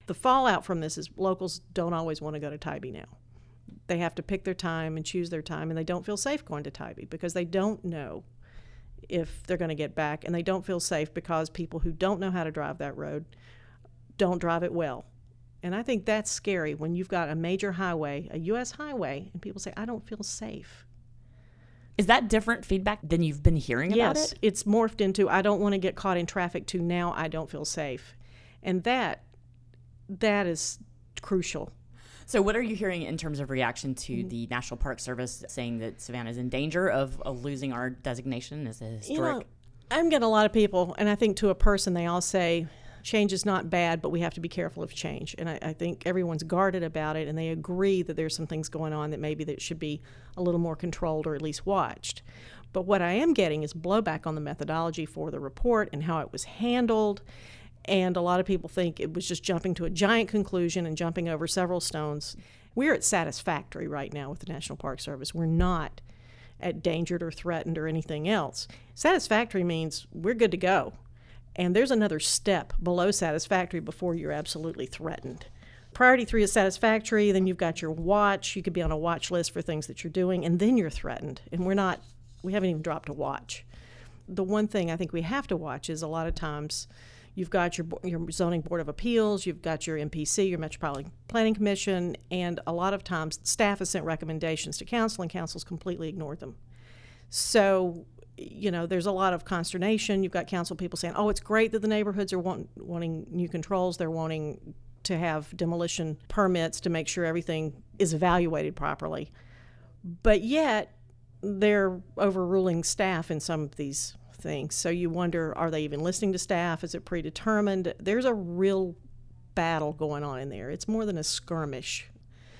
The fallout from this is locals don't always want to go to Tybee now. They have to pick their time and choose their time, and they don't feel safe going to Tybee because they don't know if they're going to get back, and they don't feel safe because people who don't know how to drive that road don't drive it well. And I think that's scary when you've got a major highway, a U.S. highway, and people say, I don't feel safe. Is that different feedback than you've been hearing about it? Yes, it's morphed into, I don't want to get caught in traffic, to now I don't feel safe. And that is crucial. So what are you hearing in terms of reaction to the National Park Service saying that Savannah is in danger of losing our designation as a historic? I'm getting a lot of people, and I think to a person they all say, change is not bad, but we have to be careful of change. And I think everyone's guarded about it, and they agree that there's some things going on that maybe that should be a little more controlled or at least watched. But what I am getting is blowback on the methodology for the report and how it was handled. And a lot of people think it was just jumping to a giant conclusion and jumping over several stones. We're at satisfactory right now with the National Park Service. We're not at endangered or threatened or anything else. Satisfactory means we're good to go. And there's another step below satisfactory before you're absolutely threatened. Priority 3 is satisfactory, then you've got your watch. You could be on a watch list for things that you're doing, and then you're threatened. And we haven't even dropped a watch. The one thing I think we have to watch is a lot of times you've got your Zoning Board of Appeals, you've got your MPC, your Metropolitan Planning Commission, and a lot of times staff has sent recommendations to council, and council's completely ignored them. So there's a lot of consternation. You've got council people saying, oh, it's great that the neighborhoods are wanting new controls. They're wanting to have demolition permits to make sure everything is evaluated properly. But yet, they're overruling staff in some of these things. So you wonder, are they even listening to staff? Is it predetermined? There's a real battle going on in there. It's more than a skirmish.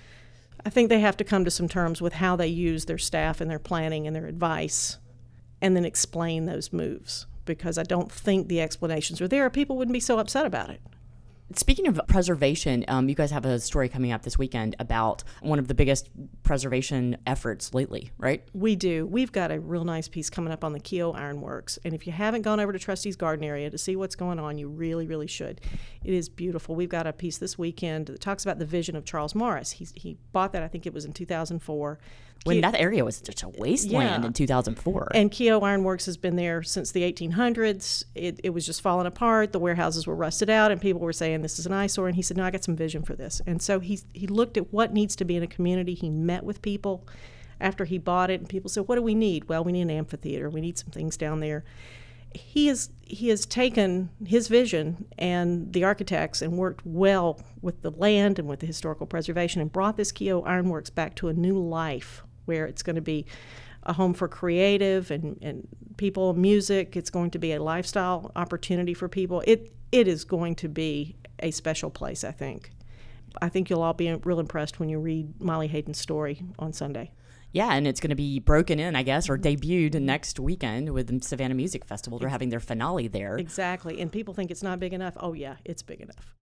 I think they have to come to some terms with how they use their staff and their planning and their advice, and then explain those moves, because I don't think the explanations are there. People wouldn't be so upset about it. Speaking of preservation, you guys have a story coming up this weekend about one of the biggest preservation efforts lately, right? We do. We've got a real nice piece coming up on the Keogh Ironworks. And if you haven't gone over to Trustees Garden area to see what's going on, you really, really should. It is beautiful. We've got a piece this weekend that talks about the vision of Charles Morris. He bought that, I think it was in 2004. When that area was just a wasteland in 2004. And Keogh Ironworks has been there since the 1800s. It was just falling apart. The warehouses were rusted out, and people were saying, this is an eyesore. And he said, no, I got some vision for this. And so he looked at what needs to be in a community. He met with people after he bought it, and people said, what do we need? Well, we need an amphitheater. We need some things down there. He has taken his vision and the architects and worked well with the land and with the historical preservation and brought this Keogh Ironworks back to a new life, where it's going to be a home for creative and people, music. It's going to be a lifestyle opportunity for people. It is going to be a special place, I think. I think you'll all be real impressed when you read Molly Hayden's story on Sunday. Yeah, and it's going to be broken in, I guess, or debuted next weekend with the Savannah Music Festival. They're having their finale there. Exactly, and people think it's not big enough. Oh, yeah, it's big enough.